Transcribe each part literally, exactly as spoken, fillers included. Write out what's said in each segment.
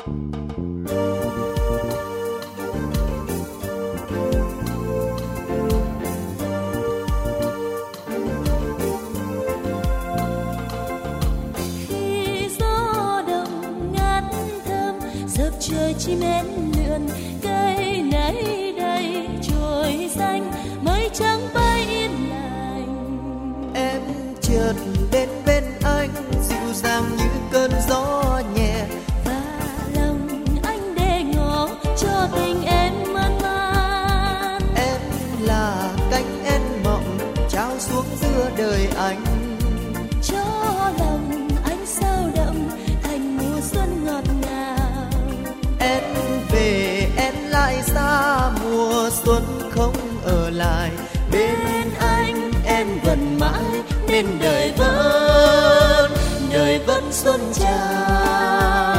Trời chim én lượn cây nấy đây trồi xanh mây trắng bay yên lành. Em chợt đến bên anh dịu dàng như cơn gió nhẹ, và lòng anh để ngỏ cho tình em mơn man. Em là cánh én mộng trao xuống giữa đời anh, cho lòng anh sao động thành mùa xuân ngọt ngào. Em về em lại xa, mùa xuân không ở lại bên anh. Em gần mãi nên đời vẫn đời vẫn xuân tràn.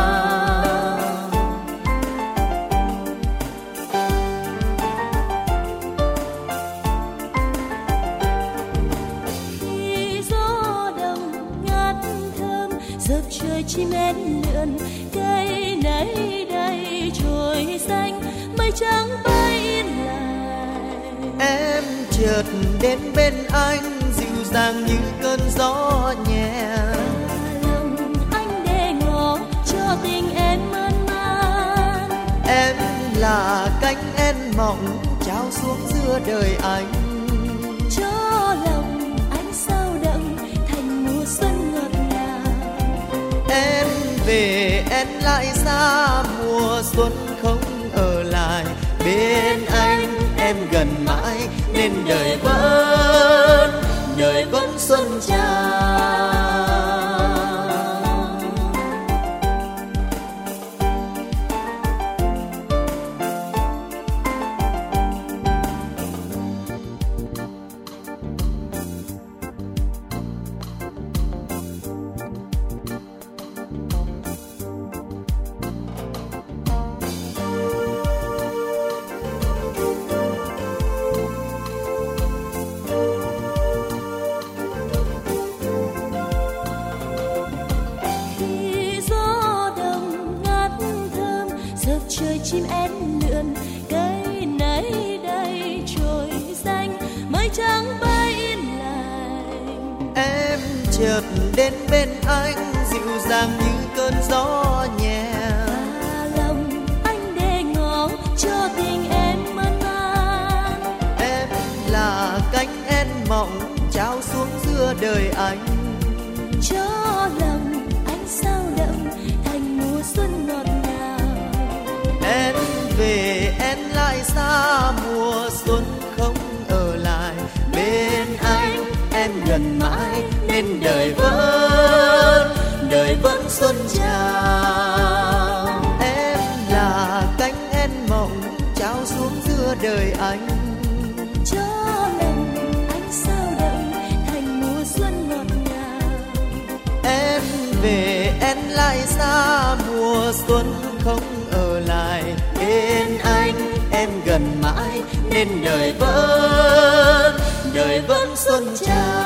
Khi gió đông ngát thơm dợp trời chim én lượn cây nấy đây trồi xanh mây trắng bay yên lành. Em chợt đến bên anh dịu dàng như cơn gió nhẹ, và lòng anh để ngỏ cho tình em mơn man. Em là cánh én mộng trao xuống giữa đời anh, cho lòng anh sao động thành mùa xuân ngọt ngào. Em về em lại xa, mùa xuân không ở lại bên anh. Em gần mãi nên đời vẫn đời vẫn xuân tràn. Trời chim én lượn cây nấy đây trồi xanh mây trắng bay yên lành. Em chợt đến bên anh dịu dàng như cơn gió nhẹ, và lòng anh để ngỏ cho tình em mơn man. Em là cánh én mộng trao xuống giữa đời anh, cho lòng anh sao động thành mùa xuân ngọt ngào. Em về em lại xa, mùa xuân không ở lại bên anh. Em gần mãi nên đời vẫn đời vẫn xuân tràn. Em là cánh én mộng trao xuống giữa đời anh, cho lòng anh sao động thành mùa xuân ngọt ngào. Em về em lại xa, mùa xuân không ở lại bên anh. Em gần mãi nên đời vẫn đời vẫn xuân tràn.